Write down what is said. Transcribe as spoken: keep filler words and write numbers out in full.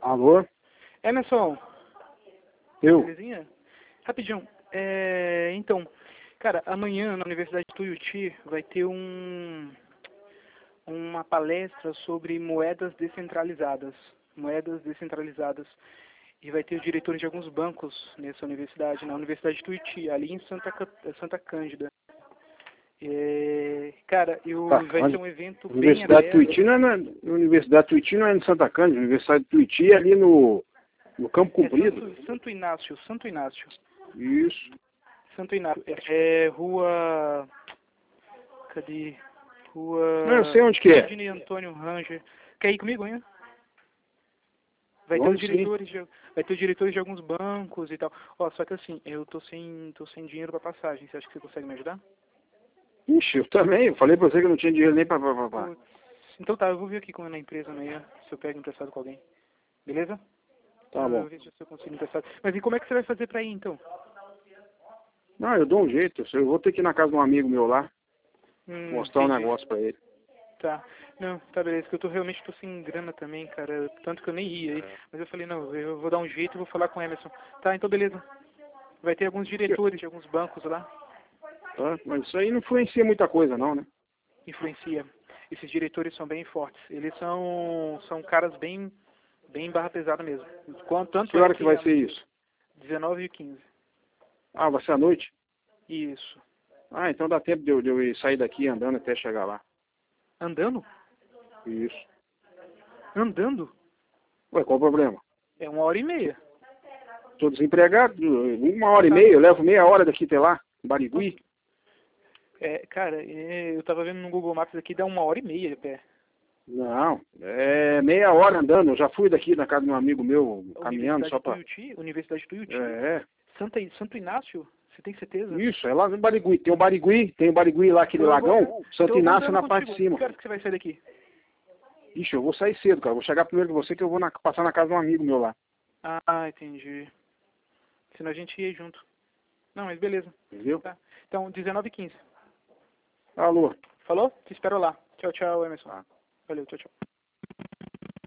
Alô? Emerson, Eu? belezinha? Rapidinho. É, então, cara, amanhã na Universidade de Tuiuti vai ter um, uma palestra sobre moedas descentralizadas. Moedas descentralizadas. E vai ter os diretores de alguns bancos nessa universidade, na Universidade de Tuiuti, ali em Santa, Ca- Santa Cândida. É, cara, eu, Tá, vai ser onde? um evento bem Universidade aberto. Tuiuti não é na Universidade Tuiuti não é em Santa Cândida, Universidade Tuiuti é ali no, no Campo É Comprido. Santo, Santo Inácio, Santo Inácio. Isso. Santo Inácio. É, é rua... Cadê? Rua... Não, eu sei onde que é. Sidney Antônio Ranger. Quer ir comigo, hein? Vai ter os Vamos sim. diretores de, vai ter os diretores de alguns bancos e tal. Ó, só que assim, eu tô sem, tô sem dinheiro pra passagem. Você acha que você consegue me ajudar? Ixi, eu também. Eu falei pra você que eu não tinha dinheiro nem pra... pra, pra, pra. Putz. Então tá, eu vou ver aqui como é na empresa amanhã, se eu pego emprestado com alguém. Beleza? Tá Ah, bom. eu vejo se eu consigo emprestado. Mas e como é que você vai fazer pra ir, então? Não, eu dou um jeito. Eu vou ter que ir na casa de um amigo meu lá, Hum, mostrar um entendi. negócio pra ele. Tá. Não, tá beleza, que eu tô realmente tô sem grana também, cara. Tanto que eu nem ia aí. Mas eu falei, não, eu vou dar um jeito e vou falar com o Emerson. Tá, então beleza. Vai ter alguns diretores de alguns bancos lá. Tá? Mas isso aí não influencia muita coisa não, né? Influencia. Esses diretores são bem fortes. Eles são, são caras bem, bem barra pesada mesmo. Quanto, tanto Que é hora que que vai a ser isso? dezenove e quinze. Ah, vai ser à noite? Isso. Ah, então dá tempo de eu, de eu ir sair daqui andando até chegar lá. Andando? Isso. Andando? Ué, qual o problema? É uma hora e meia. Tô desempregado, uma hora e meia, eu levo meia hora daqui até lá, em Barigui. É, cara, é, eu tava vendo no Google Maps aqui, dá uma hora e meia de pé. Não, é meia hora andando, eu já fui daqui na casa de um amigo meu, caminhando Universidade só de pra... Tuiuti? Universidade de Tuiuti? É, Santa, Santo Inácio? Você tem certeza? isso, é lá no Barigui. Tem o Barigui, tem o Barigui lá, aquele Eu vou- lagão, então Santo eu vou Inácio andando na parte de contigo. cima. Que horas que você vai sair daqui? Ixi, eu vou sair cedo, cara, vou chegar primeiro que você que eu vou na- passar na casa de um amigo meu lá. Ah, entendi. Senão a gente ia junto. Não, mas beleza. Entendeu? Tá. Então, dezenove e quinze. Alô? Falou? Te espero lá. Tchau, tchau, Emerson. Tá. Valeu, tchau, tchau.